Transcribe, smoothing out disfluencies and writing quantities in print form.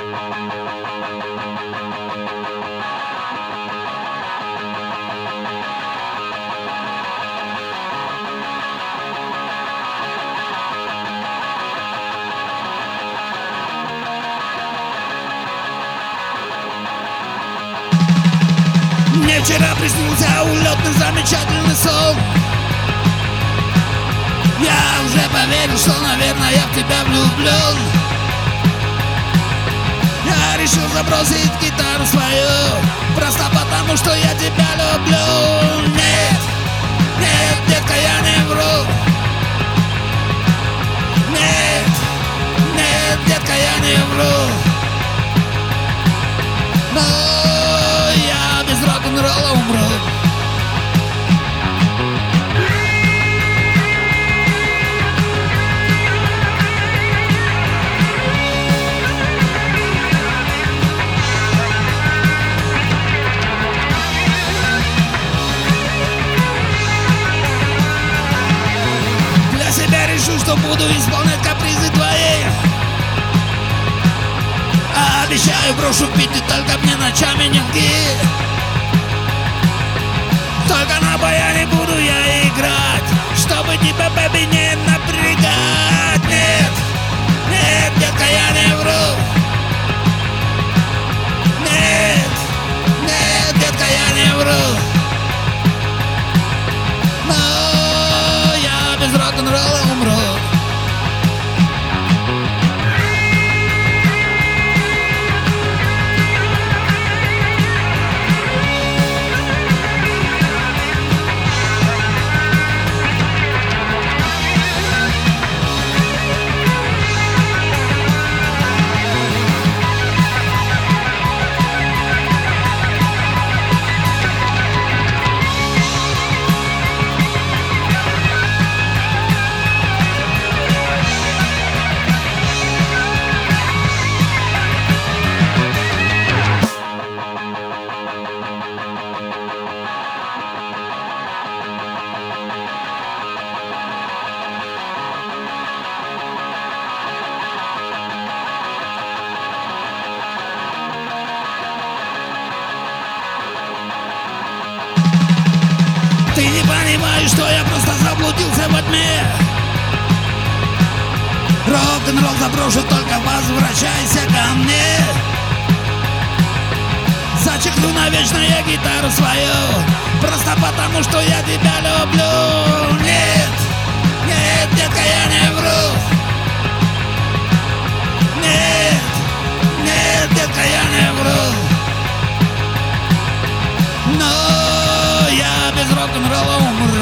Мне вчера приснился улетный замечательный сон. Я уже поверил, что, наверное, я в тебя влюблен. Я решил забросить гитару свою, просто потому, что я тебя люблю. Нет, нет, детка, я не вру. Нет, нет, детка, я не вру. Но я без рок-н-ролла умру. Для себя решу, что буду исполнять капризы твои. Обещаю, брошу пить, и только мне ночами не лги. Только на баяне буду я играть, чтобы тебя, бэби, не напрягать. Нет, нет, детка, я не вру. Нет, нет, детка, я не вру. Но я без рок-н-ролла умру. Ты не понимаешь, что я просто заблудился во тьме. Рок-н-ролл заброшу, только возвращайся ко мне. Зачеркну навечно я гитару свою, просто потому, что я тебя люблю. Нет, нет, детка, я не вру. Нет, нет, детка, я не вру. Но я без рок-н-ролла умру.